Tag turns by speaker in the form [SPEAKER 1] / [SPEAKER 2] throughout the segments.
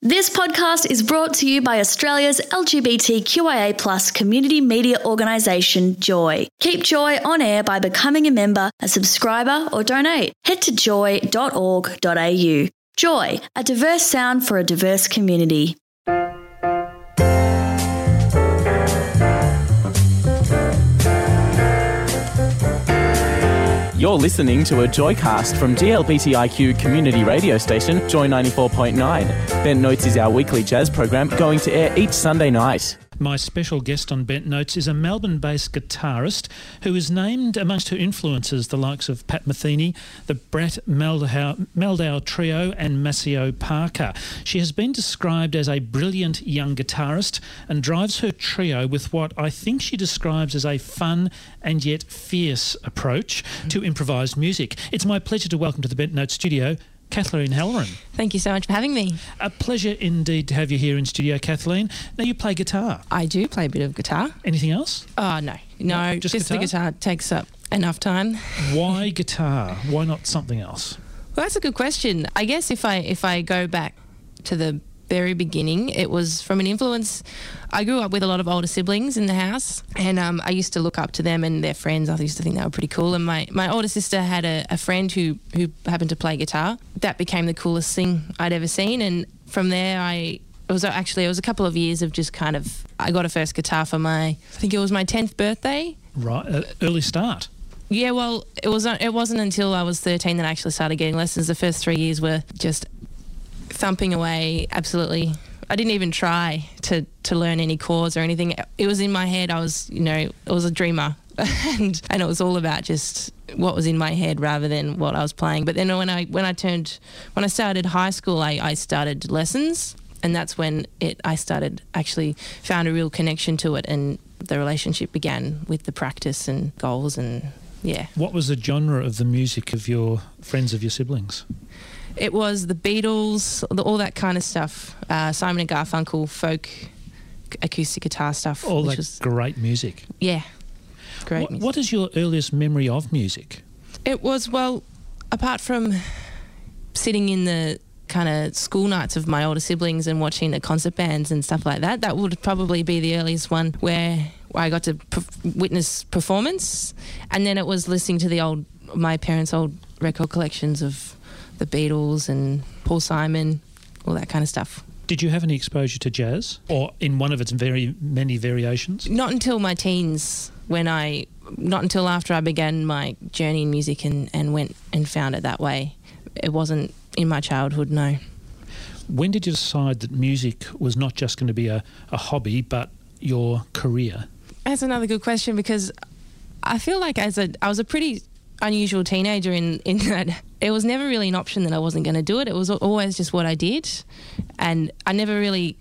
[SPEAKER 1] This podcast is brought to you by Australia's LGBTQIA+ community media organisation, Joy. Keep Joy on air by becoming a member, a subscriber or donate. Head to joy.org.au. Joy, a diverse sound for a diverse community.
[SPEAKER 2] You're listening to a Joycast from GLBTIQ community radio station, Joy 94.9. Bent Notes is our weekly jazz program going to air each Sunday night.
[SPEAKER 3] My special guest on Bent Notes is a Melbourne-based guitarist who is named amongst her influences the likes of Pat Metheny, the Brett Meldau Trio and Maceo Parker. She has been described as a brilliant young guitarist and drives her trio with what I think she describes as a fun and yet fierce approach to improvised music. It's my pleasure to welcome to the Bent Notes studio Kathleen Halloran.
[SPEAKER 4] Thank you so much for having me.
[SPEAKER 3] A pleasure indeed to have you here in studio, Kathleen. Now, you play guitar.
[SPEAKER 4] I do play a bit of guitar.
[SPEAKER 3] Anything else?
[SPEAKER 4] Oh, no, just guitar? The guitar takes up enough time.
[SPEAKER 3] Why guitar? Why not something else?
[SPEAKER 4] Well, that's a good question. I guess if I go back to the very beginning, it was from an influence. I grew up with a lot of older siblings in the house, and I used to look up to them and their friends. I used to think they were pretty cool. And my older sister had a friend who happened to play guitar. That became the coolest thing I'd ever seen. And from there, it was a couple of years of just kind of, I got a first guitar for I think it was my 10th birthday.
[SPEAKER 3] Right, early start.
[SPEAKER 4] Yeah, well, it wasn't until I was 13 that I actually started getting lessons. The first 3 years were just thumping away, absolutely. I didn't even try to learn any chords or anything. It was in my head. I was a dreamer, and it was all about just what was in my head rather than what I was playing. But then when I started high school, I started lessons, and that's when I found a real connection to it, and the relationship began with the practice and goals, and yeah. What
[SPEAKER 3] was the genre of the music of your friends, of your siblings?
[SPEAKER 4] It was the Beatles, all that kind of stuff. Simon and Garfunkel, folk, acoustic guitar stuff.
[SPEAKER 3] All that was great music.
[SPEAKER 4] Yeah, great music.
[SPEAKER 3] What is your earliest memory of music?
[SPEAKER 4] It was, well, apart from sitting in the kind of school nights of my older siblings and watching the concert bands and stuff like that, that would probably be the earliest one where I got to witness performance. And then it was listening to my parents' old record collections of the Beatles and Paul Simon, all that kind of stuff.
[SPEAKER 3] Did you have any exposure to jazz, or in one of its very many variations?
[SPEAKER 4] Not until my teens, not until after I began my journey in music and went and found it that way. It wasn't in my childhood, no.
[SPEAKER 3] When did you decide that music was not just going to be a hobby, but your career?
[SPEAKER 4] That's another good question, because I feel like I was a pretty unusual teenager in that it was never really an option that I wasn't going to do it. It was always just what I did, and I never really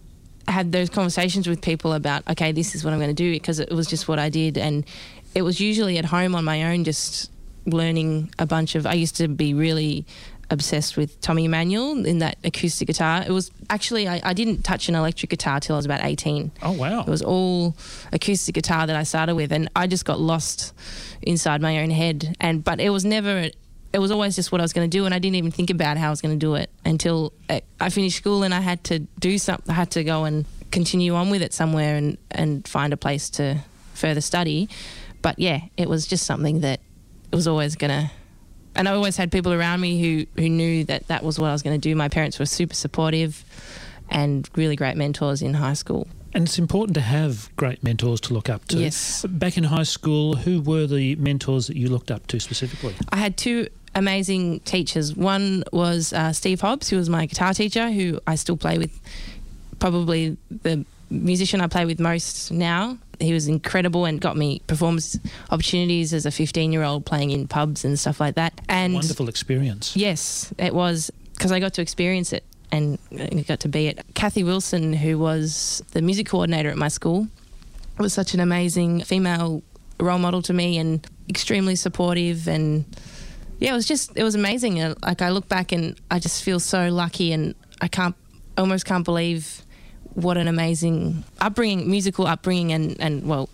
[SPEAKER 4] had those conversations with people about, okay, this is what I'm going to do, because it was just what I did. And it was usually at home on my own, just learning I used to be really obsessed with Tommy Emmanuel in that acoustic guitar. It was actually, I didn't touch an electric guitar till I was about 18.
[SPEAKER 3] Oh, wow.
[SPEAKER 4] It was all acoustic guitar that I started with, and I just got lost inside my own head. But it was always just what I was going to do, and I didn't even think about how I was going to do it until I finished school and I had to do something. I had to go and continue on with it somewhere and find a place to further study. But yeah, it was just something that it was always going to. And I always had people around me who knew that was what I was going to do. My parents were super supportive and really great mentors in high school.
[SPEAKER 3] And it's important to have great mentors to look up to.
[SPEAKER 4] Yes.
[SPEAKER 3] Back in high school, who were the mentors that you looked up to specifically?
[SPEAKER 4] I had two amazing teachers. One was Steve Hobbs, who was my guitar teacher, who I still play with, probably the musician I play with most now. He was incredible and got me performance opportunities as a 15-year-old playing in pubs and stuff like that. And
[SPEAKER 3] wonderful experience.
[SPEAKER 4] Yes, it was, because I got to experience it and got to be it. Kathy Wilson, who was the music coordinator at my school, was such an amazing female role model to me and extremely supportive. And yeah, it was amazing. Like, I look back and I just feel so lucky, and I almost can't believe what an amazing musical upbringing, and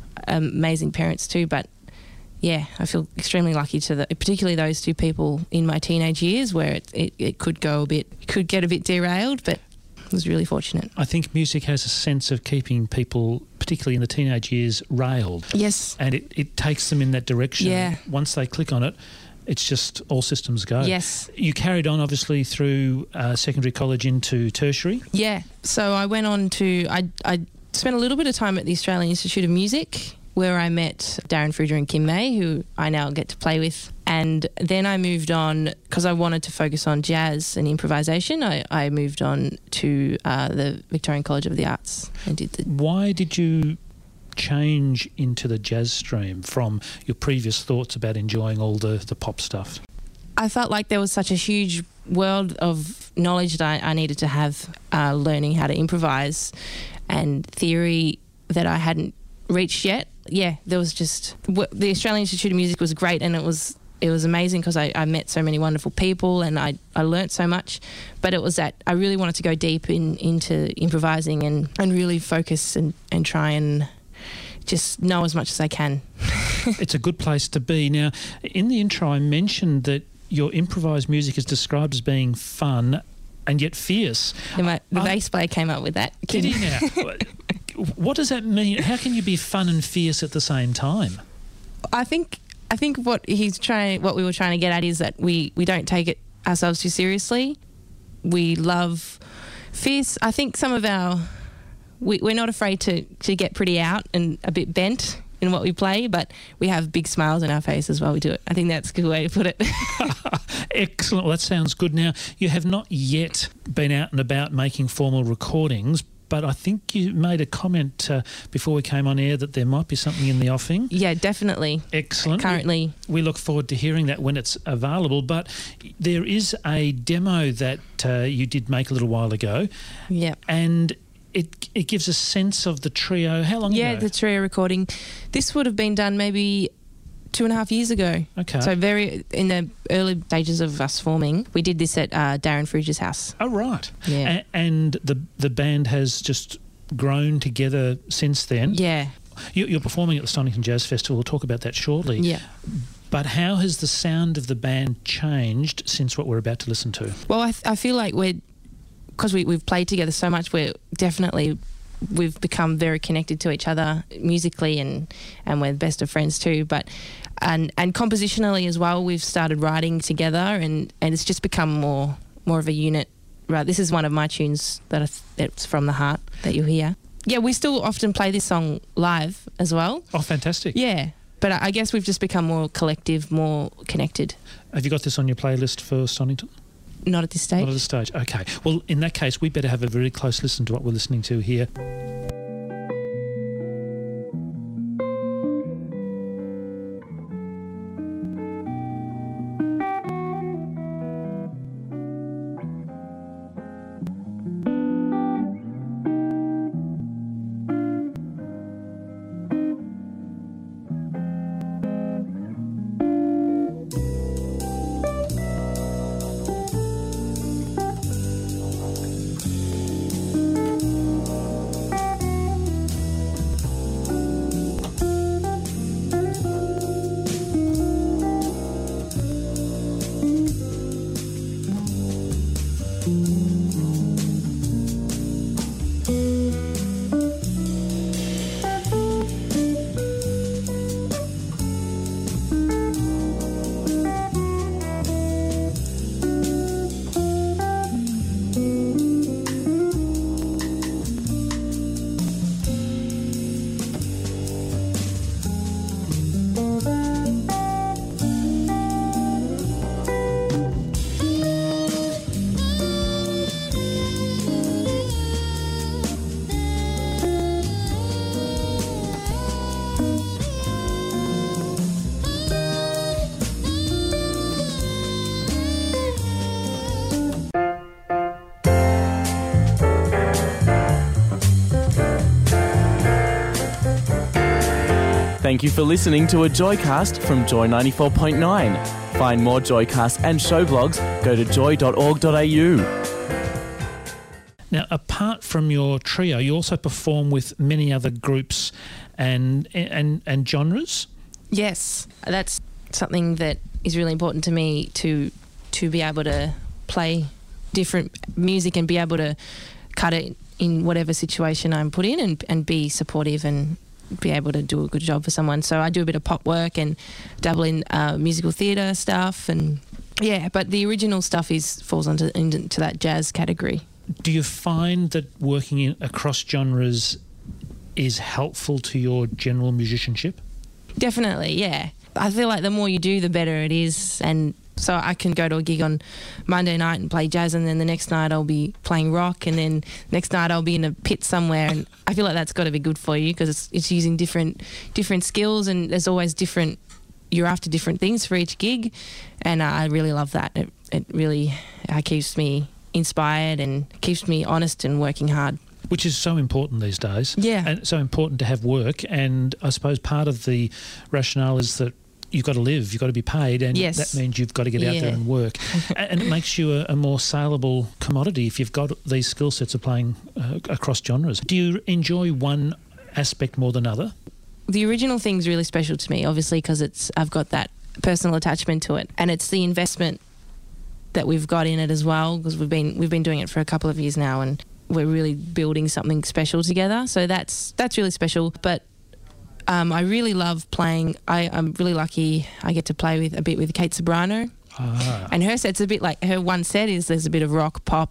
[SPEAKER 4] amazing parents too. But yeah, I feel extremely lucky particularly those two people in my teenage years, where it could get a bit derailed. But was really fortunate.
[SPEAKER 3] I think music has a sense of keeping people, particularly in the teenage years, railed.
[SPEAKER 4] Yes.
[SPEAKER 3] And it takes them in that direction.
[SPEAKER 4] Yeah.
[SPEAKER 3] Once they click on it, it's just all systems go.
[SPEAKER 4] Yes.
[SPEAKER 3] You carried on, obviously, through secondary college into tertiary.
[SPEAKER 4] Yeah. So I went on to... I spent a little bit of time at the Australian Institute of Music, where I met Darren Fruger and Kim May, who I now get to play with. And then I moved on, because I wanted to focus on jazz and improvisation, I moved on to the Victorian College of the Arts and did the...
[SPEAKER 3] Why did you change into the jazz stream from your previous thoughts about enjoying all the pop stuff?
[SPEAKER 4] I felt like there was such a huge world of knowledge that I needed to have, learning how to improvise and theory that I hadn't reached yet. Yeah, there was just... The Australian Institute of Music was great, and it was amazing because I met so many wonderful people and I learnt so much. But it was that I really wanted to go deep into improvising and really focus and try and just know as much as I can.
[SPEAKER 3] It's a good place to be. Now, in the intro, I mentioned that your improvised music is described as being fun and yet fierce.
[SPEAKER 4] The bass player came up with that.
[SPEAKER 3] Did he now? What does that mean? How can you be fun and fierce at the same time?
[SPEAKER 4] I think what we were trying to get at is that we don't take it ourselves too seriously. We love fierce. I think some of we're not afraid to get pretty out and a bit bent in what we play, but we have big smiles on our faces while we do it. I think that's a good way to put it.
[SPEAKER 3] Excellent. Well, that sounds good. Now, you have not yet been out and about making formal recordings, but I think you made a comment before we came on air that there might be something in the offing.
[SPEAKER 4] Yeah, definitely.
[SPEAKER 3] Excellent.
[SPEAKER 4] Currently.
[SPEAKER 3] We look forward to hearing that when it's available, but there is a demo that you did make a little while ago.
[SPEAKER 4] Yeah.
[SPEAKER 3] And it gives a sense of the trio. How long ago?
[SPEAKER 4] Yeah, the trio recording. This would have been done maybe 2.5 years ago.
[SPEAKER 3] Okay.
[SPEAKER 4] So very in the early stages of us forming, we did this at Darren Fruger's house.
[SPEAKER 3] Oh, right.
[SPEAKER 4] Yeah.
[SPEAKER 3] And the band has just grown together since then.
[SPEAKER 4] Yeah.
[SPEAKER 3] You're performing at the Stonington Jazz Festival. We'll talk about that shortly.
[SPEAKER 4] Yeah.
[SPEAKER 3] But how has the sound of the band changed since what we're about to listen to?
[SPEAKER 4] Well, I feel like because we've played together so much, we've become very connected to each other musically, and we're the best of friends too. But and compositionally as well, we've started writing together, and it's just become more of a unit. Right, this is one of my tunes that's from the heart that you'll hear. Yeah, we still often play this song live as well.
[SPEAKER 3] Oh, fantastic!
[SPEAKER 4] Yeah, but I guess we've just become more collective, more connected.
[SPEAKER 3] Have you got this on your playlist for Stonington?
[SPEAKER 4] Not at this stage.
[SPEAKER 3] Not at this stage. Okay. Well, in that case, we better have a very close listen to what we're listening to here. Thank you for listening to a Joycast from Joy 94.9. Find more Joycasts and show blogs, go to joy.org.au. Now, apart from your trio, you also perform with many other groups and genres?
[SPEAKER 4] Yes, that's something that is really important to me, to be able to play different music and be able to cut it in whatever situation I'm put in and be supportive and be able to do a good job for someone. So I do a bit of pop work and dabble in musical theatre stuff, and but the original stuff falls into that jazz category.
[SPEAKER 3] Do you find that working across genres is helpful to your general musicianship?
[SPEAKER 4] Definitely, yeah. I feel like the more you do, the better it is. And so I can go to a gig on Monday night and play jazz, and then the next night I'll be playing rock, and then next night I'll be in a pit somewhere. And I feel like that's got to be good for you, because it's using different skills, and there's always you're after different things for each gig. And I really love that. It really keeps me inspired and keeps me honest and working hard.
[SPEAKER 3] Which is so important these days.
[SPEAKER 4] Yeah.
[SPEAKER 3] And so important to have work. And I suppose part of the rationale is that you've got to live, you've got to be paid, and that means you've got to get out there and work. And it makes you a more saleable commodity if you've got these skill sets of playing across genres. Do you enjoy one aspect more than other?
[SPEAKER 4] The original thing's really special to me, obviously, because I've got that personal attachment to it, and it's the investment that we've got in it as well, because we've been doing it for a couple of years now, and we're really building something special together. So that's really special. But I really love playing. I'm really lucky I get to play a bit with Kate Ceberano. And her set's a bit like, her one set there's a bit of rock, pop,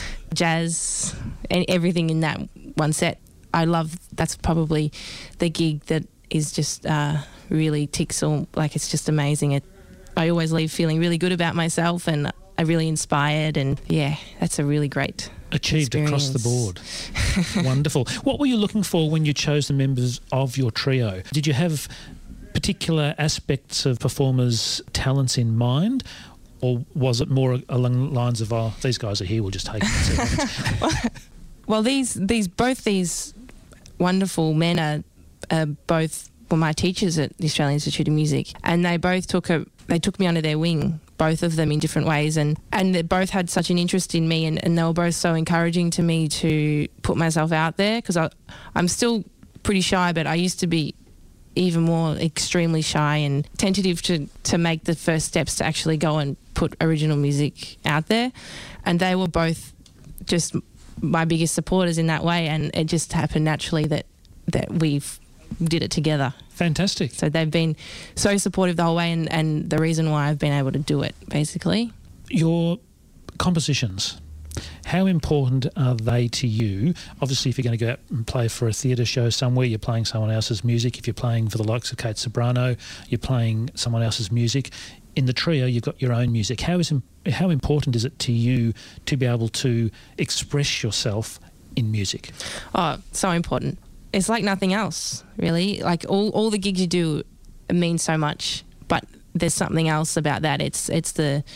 [SPEAKER 4] jazz, and everything in that one set. I love, that's probably the gig that is just really ticks all, like it's just amazing. I always leave feeling really good about myself, and I'm really inspired, and that's a really great
[SPEAKER 3] achieved
[SPEAKER 4] experience.
[SPEAKER 3] Across the board. Wonderful. What were you looking for when you chose the members of your trio? Did you have particular aspects of performers' talents in mind, or was it more along the lines of, these guys are here, we'll just take them?
[SPEAKER 4] Well, both these wonderful men are both my teachers at the Australian Institute of Music, and they both took me under their wing, both of them in different ways, and they both had such an interest in me, and they were both so encouraging to me to put myself out there, because I'm still pretty shy, but I used to be even more extremely shy and tentative to make the first steps to actually go and put original music out there. And they were both just my biggest supporters in that way, and it just happened naturally that we've did it together.
[SPEAKER 3] Fantastic.
[SPEAKER 4] So they've been so supportive the whole way, and the reason why I've been able to do it, basically.
[SPEAKER 3] Your compositions, how important are they to you? Obviously, if you're going to go out and play for a theatre show somewhere, you're playing someone else's music. If you're playing for the likes of Kate Ceberano, you're playing someone else's music. In the trio, you've got your own music. How important is it to you to be able to express yourself in music?
[SPEAKER 4] Oh, so important. It's like nothing else, really. Like all the gigs you do mean so much, but there's something else about that. It's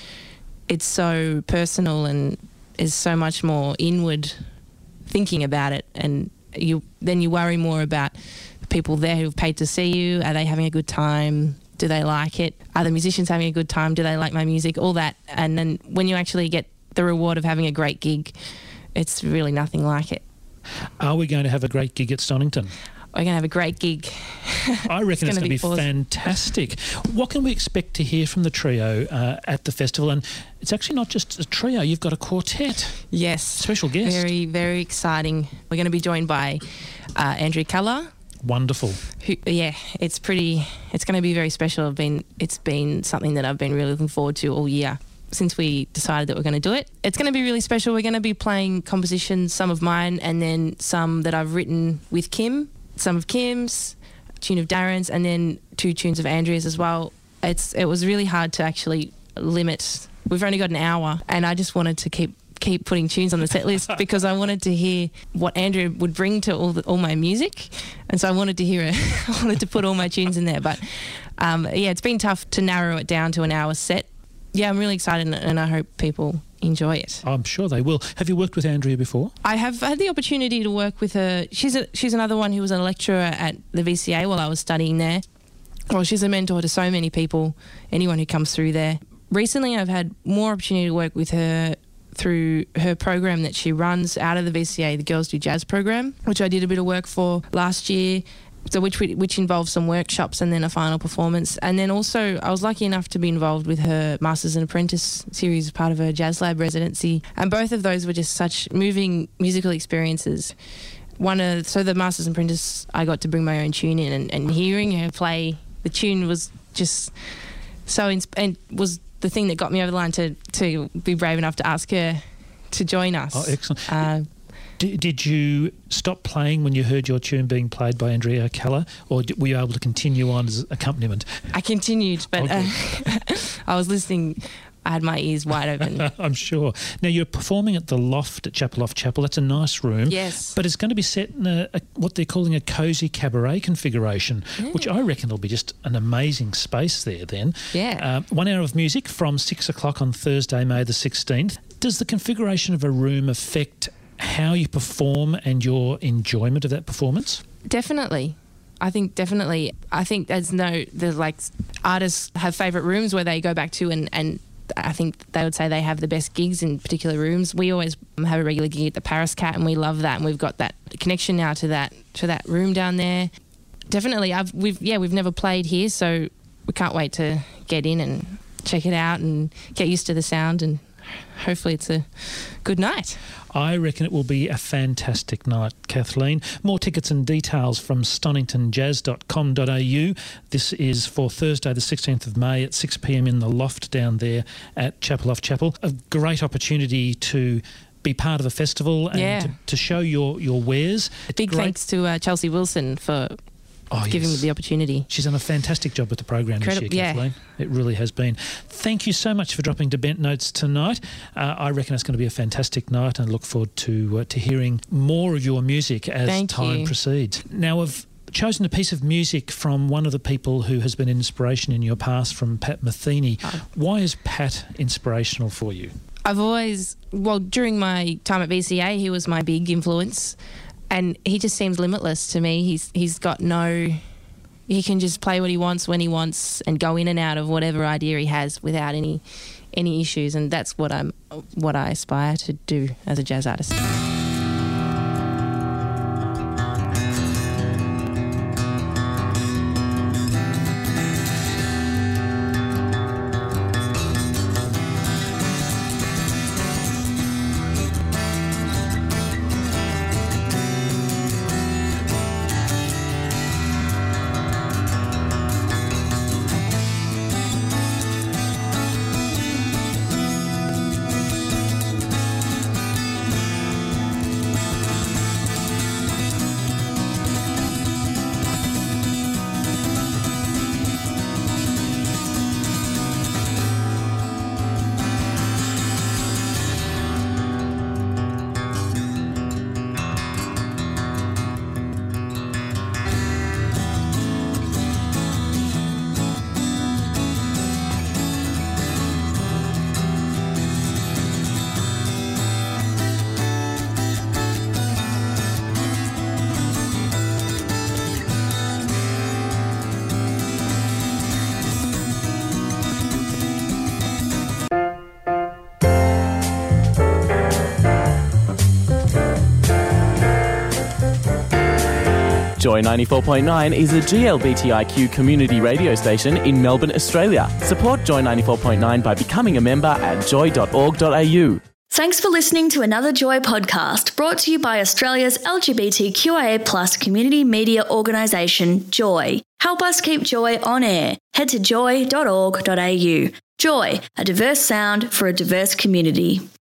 [SPEAKER 4] so personal and is so much more inward thinking about it, and you worry more about the people there who've paid to see you. Are they having a good time? Do they like it? Are the musicians having a good time? Do they like my music? All that. And then when you actually get the reward of having a great gig, it's really nothing like it.
[SPEAKER 3] Are we going to have a great gig at Stonington?
[SPEAKER 4] We're going to have a great gig.
[SPEAKER 3] I reckon it's going to be fantastic. What can we expect to hear from the trio at the festival? And it's actually not just a trio, you've got a quartet.
[SPEAKER 4] Yes. Special guest. Very, very exciting. We're going to be joined by Andrea Culler.
[SPEAKER 3] Wonderful.
[SPEAKER 4] It's going to be very special. It's been something that I've been really looking forward to all year since we decided that we're going to do it. It's going to be really special. We're going to be playing compositions, some of mine, and then some that I've written with Kim, some of Kim's, a tune of Darren's, and then 2 tunes of Andrea's as well. It was really hard to actually limit. We've only got an hour, and I just wanted to keep putting tunes on the set list because I wanted to hear what Andrea would bring to all my music, and so I wanted to hear it. I wanted to put all my tunes in there, but it's been tough to narrow it down to an hour set. Yeah, I'm really excited, and I hope people enjoy it.
[SPEAKER 3] I'm sure they will. Have you worked with Andrea before?
[SPEAKER 4] I have had the opportunity to work with her. She's another one who was a lecturer at the VCA while I was studying there. Well, she's a mentor to so many people, anyone who comes through there. Recently, I've had more opportunity to work with her through her program that she runs out of the VCA, the Girls Do Jazz program, which I did a bit of work for last year. So which involved some workshops and then a final performance. And then also I was lucky enough to be involved with her Masters and Apprentice series as part of her Jazz Lab residency. And both of those were just such moving musical experiences. So the Masters and Apprentice, I got to bring my own tune in, and hearing her play the tune was just so and was the thing that got me over the line to be brave enough to ask her to join us.
[SPEAKER 3] Oh, excellent. Did you stop playing when you heard your tune being played by Andrea Keller, or were you able to continue on as accompaniment?
[SPEAKER 4] I continued, but I was listening. I had my ears wide open.
[SPEAKER 3] I'm sure. Now, you're performing at the Loft at Chapel Off Chapel. That's a nice room.
[SPEAKER 4] Yes.
[SPEAKER 3] But it's going to be set in what they're calling a cosy cabaret configuration, which I reckon will be just an amazing space there then.
[SPEAKER 4] Yeah.
[SPEAKER 3] 1 hour of music from 6 o'clock on Thursday, May the 16th. Does the configuration of a room affect how you perform and your enjoyment of that performance?
[SPEAKER 4] Definitely. I think definitely. I think there's like artists have favourite rooms where they go back to and I think they would say they have the best gigs in particular rooms. We always have a regular gig at the Paris Cat, and we love that, and we've got that connection now to that room down there. Definitely, we've never played here, so we can't wait to get in and check it out and get used to the sound, and hopefully it's a good night.
[SPEAKER 3] I reckon it will be a fantastic night, Kathleen. More tickets and details from stoningtonjazz.com.au. This is for Thursday the 16th of May at 6 p.m. in the Loft down there at Chapel Off Chapel. A great opportunity to be part of the festival and to show your wares.
[SPEAKER 4] Big thanks to Chelsea Wilson for giving me the opportunity.
[SPEAKER 3] She's done a fantastic job with the program this year, Kathleen. It really has been. Thank you so much for dropping to Bent Notes tonight. I reckon it's going to be a fantastic night, and I look forward to hearing more of your music as time proceeds. Now, I've chosen a piece of music from one of the people who has been an inspiration in your past, from Pat Metheny. Why is Pat inspirational for you? During my time at VCA, he was my big influence. And he just seems limitless to me. He's got he can just play what he wants when he wants and go in and out of whatever idea he has without any issues. And that's what I aspire to do as a jazz artist.
[SPEAKER 2] Joy 94.9 is a GLBTIQ community radio station in Melbourne, Australia. Support Joy 94.9 by becoming a member at joy.org.au.
[SPEAKER 1] Thanks for listening to another Joy podcast brought to you by Australia's LGBTQIA+ community media organisation, Joy. Help us keep Joy on air. Head to joy.org.au. Joy, a diverse sound for a diverse community.